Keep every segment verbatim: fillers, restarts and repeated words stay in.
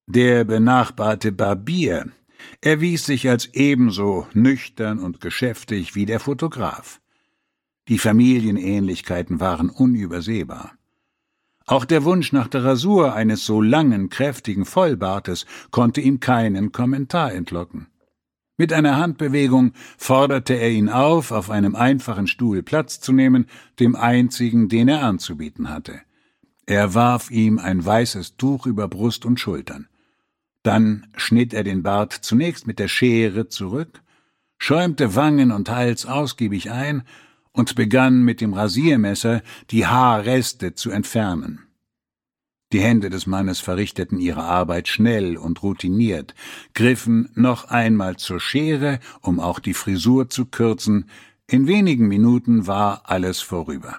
Der benachbarte Barbier erwies sich als ebenso nüchtern und geschäftig wie der Fotograf. Die Familienähnlichkeiten waren unübersehbar. Auch der Wunsch nach der Rasur eines so langen, kräftigen Vollbartes konnte ihm keinen Kommentar entlocken. Mit einer Handbewegung forderte er ihn auf, auf einem einfachen Stuhl Platz zu nehmen, dem einzigen, den er anzubieten hatte. Er warf ihm ein weißes Tuch über Brust und Schultern. Dann schnitt er den Bart zunächst mit der Schere zurück, schäumte Wangen und Hals ausgiebig ein und begann mit dem Rasiermesser die Haarreste zu entfernen. Die Hände des Mannes verrichteten ihre Arbeit schnell und routiniert, griffen noch einmal zur Schere, um auch die Frisur zu kürzen. In wenigen Minuten war alles vorüber.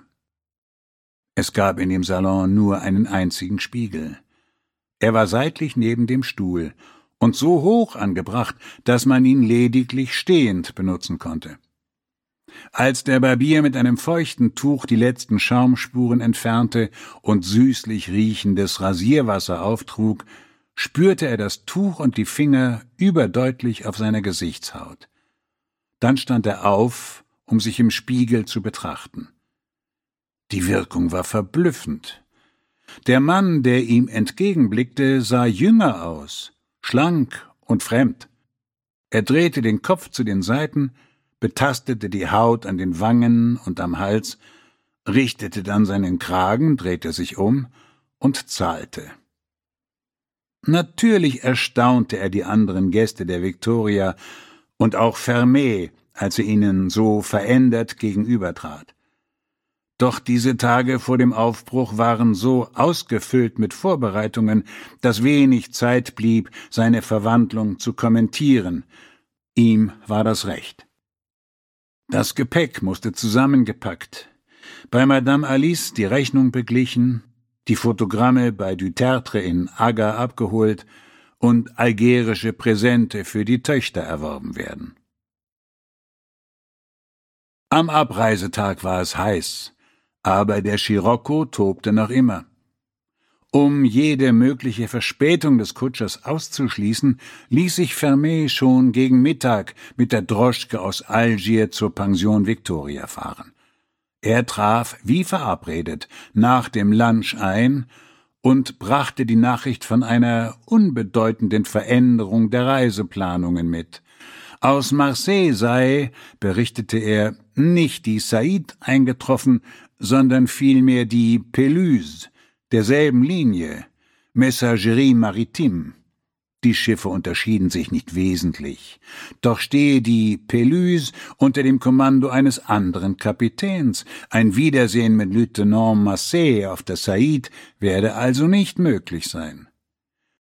Es gab in dem Salon nur einen einzigen Spiegel. Er war seitlich neben dem Stuhl und so hoch angebracht, dass man ihn lediglich stehend benutzen konnte. Als der Barbier mit einem feuchten Tuch die letzten Schaumspuren entfernte und süßlich riechendes Rasierwasser auftrug, spürte er das Tuch und die Finger überdeutlich auf seiner Gesichtshaut. Dann stand er auf, um sich im Spiegel zu betrachten. Die Wirkung war verblüffend. Der Mann, der ihm entgegenblickte, sah jünger aus, schlank und fremd. Er drehte den Kopf zu den Seiten, betastete die Haut an den Wangen und am Hals, richtete dann seinen Kragen, drehte sich um und zahlte. Natürlich erstaunte er die anderen Gäste der Victoria und auch Fermet, als er ihnen so verändert gegenübertrat. Doch diese Tage vor dem Aufbruch waren so ausgefüllt mit Vorbereitungen, dass wenig Zeit blieb, seine Verwandlung zu kommentieren. Ihm war das recht. Das Gepäck musste zusammengepackt, bei Madame Alice die Rechnung beglichen, die Fotogramme bei Dutertre in Aga abgeholt und algerische Präsente für die Töchter erworben werden. Am Abreisetag war es heiß, aber der Scirocco tobte noch immer. Um jede mögliche Verspätung des Kutschers auszuschließen, ließ sich Fermet schon gegen Mittag mit der Droschke aus Algier zur Pension Victoria fahren. Er traf, wie verabredet, nach dem Lunch ein und brachte die Nachricht von einer unbedeutenden Veränderung der Reiseplanungen mit. Aus Marseille sei, berichtete er, nicht die Saïd eingetroffen, sondern vielmehr die Péluse, derselben Linie, Messagerie Maritime. Die Schiffe unterschieden sich nicht wesentlich, doch stehe die Péluse unter dem Kommando eines anderen Kapitäns. Ein Wiedersehen mit Lieutenant Massé auf der Saïd werde also nicht möglich sein.